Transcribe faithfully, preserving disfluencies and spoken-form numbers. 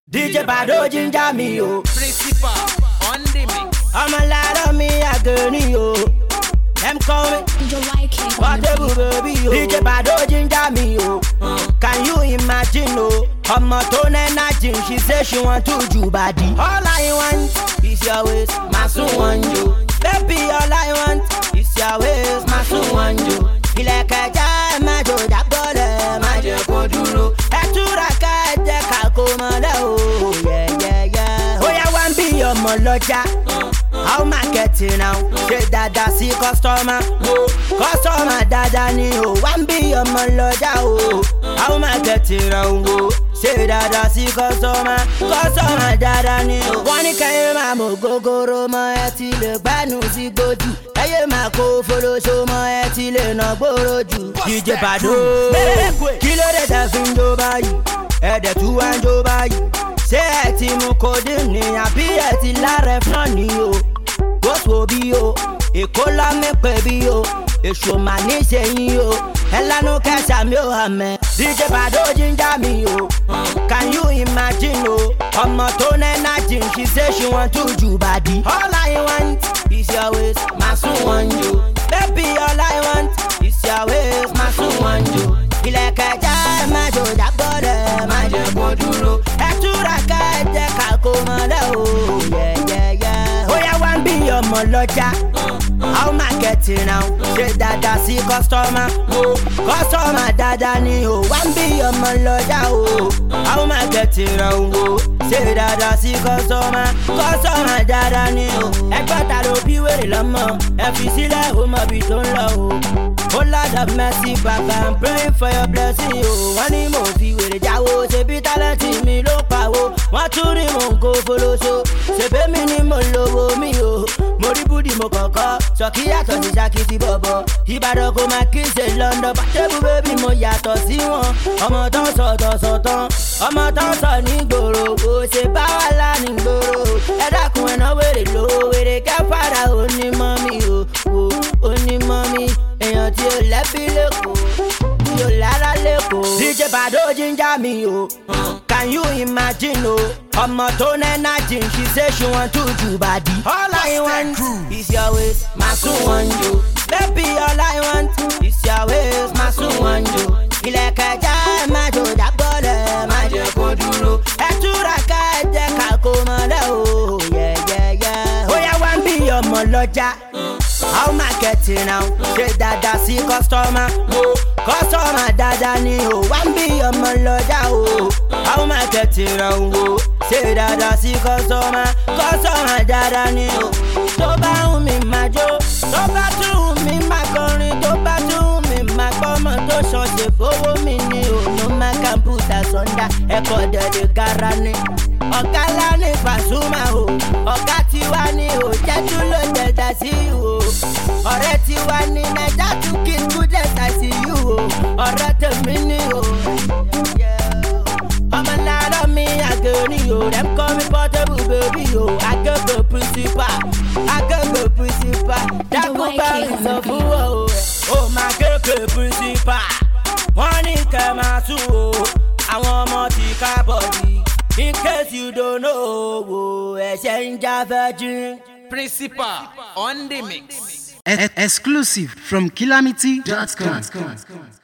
D J Bado ginger me yo. Principal on the mix. I'm a lot of me a gurney yo. Them call me Portable baby yo. D J Bado ginger me yo. Can you imagine yo? I'm a tone and she say she want to do body. All I want is your waist, my son want you. Baby, all I want is your waist, my son want you. Feel like a jam, my do that body, my do go duro. Oh yeah, yeah, yeah. Oh yeah, one be your moloja. How marketing now? Say dada see customer. Customer dada ni oh. One be your moloja oh. How marketing now? Say dada see customer. Customer dada ni oh. One kaye ma mo gogoro mo eti le gbanu si gboju. Kaye ma ko follow so mo eti le na gboroju. D J Bado. Kilo de da findo bayi. Ẹ̀dẹ̀ tú wá ń jó báyìí. Ṣé ẹ ti mú kódì ní àbí ẹ ti lára fún ni o? Bóṣù bí o, Èkó lámẹ́pẹ́ bí o, èṣù mà ní ṣe yín o. Ẹ lánú kẹsà mi ò hàmẹ́. D J Bado ginger mi o. Can you imagine o? Ọmọ tó nẹ́nà jìn she say she want to do body. All I want is your waist, my son want you. Baby, all I want is your waist, my son want you. Ilẹ̀ kẹjá ẹ má jò dàgbọ́dẹ̀ má jẹ́ kó dúró. Ẹ túra ká ẹ jẹ́ ká kó mọ́lẹ̀ o. Ó yá wá ń bí ọmọ lọ́jà. How marketing now? Ṣé dada sí customer? Customer dada ni o. Wá ń bí ọmọ lọ́jà o. How marketing now? Ṣé dada sí customer? Customer dada ni o. Ẹgbẹ́ ta ló bí wèrè lọ́mọ? Ẹ fi sílẹ̀ ó mọ ibi tó ń lọ o. Oh Lord of mercy, Papa, I'm praying for your blessing, yo. Wọ́n ní mo fi wèrè jáwó, ṣebí tálẹ́ǹtì mi ló pawó. Wọ́n tún rí mo ń kó folóso, ṣebí mi ni mo lówó mi o. Mo rí búdì mo kọ̀kọ́, sọ kí yàtọ̀ sí ṣákìtì bọ̀bọ̀. Ìbàdàn kò máa kí ṣe London, Portable baby mo yàtọ̀ sí wọn. Ọmọ tán sọ̀tọ̀ sọ̀tàn, ọmọ tán sọ ní gbòòrò. Kò ṣe bá wà lánìí gbòòrò. Ẹ dákun ẹ̀nà wèrè lówó, wèrè kẹ́fàdà onímọ̀ mi o. Onímọ̀ mi. Èèyàn tí ó lẹ́bí lẹ́kọ̀ọ́, tí ó lára lẹ́kọ̀ọ́. D J Bado ginger mi o. Can you imagine o? Ọmọ tó nẹ́nà jìn she say she want to do body. All I want is your waist, my son want you. Baby, all I want is your waist, my son want you. Ilẹ̀ kẹjá ẹ má jò dàgbọ́dẹ̀ má jẹ́ kó dúró. Ẹ túra ká ẹ jẹ́ ká kó mọ́lẹ̀ o. Ó yá wá ń bí ọmọ lọ́jà. How marketing now? Ṣé dada sí customer? Customer dada ni o. Wá ń bí ọmọ lọ́jà o. How marketing now? Ṣé dada sí customer? Customer dada ni o. Tó bá wù mí máa jó, tó bá tún wù mí máa kọrin, tó bá tún wù mí máa gbọ́mọ tó ṣọ̀ṣẹ̀ fowó mi ni o. No man can put us under. Ẹ̀kọ́ dẹ̀dẹ̀ kára ni. Ọ̀gá ńlá ní Pasuma o. Ọ̀gá tiwa ni o. Jẹ́jú ló jẹ̀dá sí o. Ọ̀rẹ́ tiwa ni Naija tún kí n kú dẹ́sà sí yú o. Ọ̀rẹ́ tèmi ni o. Ọmọ lára mi àgẹ̀rì o. Dem call me Portable baby o. Àgẹ̀gẹ̀ principal. Àgẹ̀gẹ̀ principal. Dákun bá mi sọ fún o. Ó máa gẹ̀gẹ̀ principal. Wọ́n ní kẹ́ máa tún o. Àwọn ọmọ ti ká bọ̀dì. In case you don't know, ẹ̀ṣẹ̀ ń já virgin. Principal on the mix. Exclusive from Calamity dot com.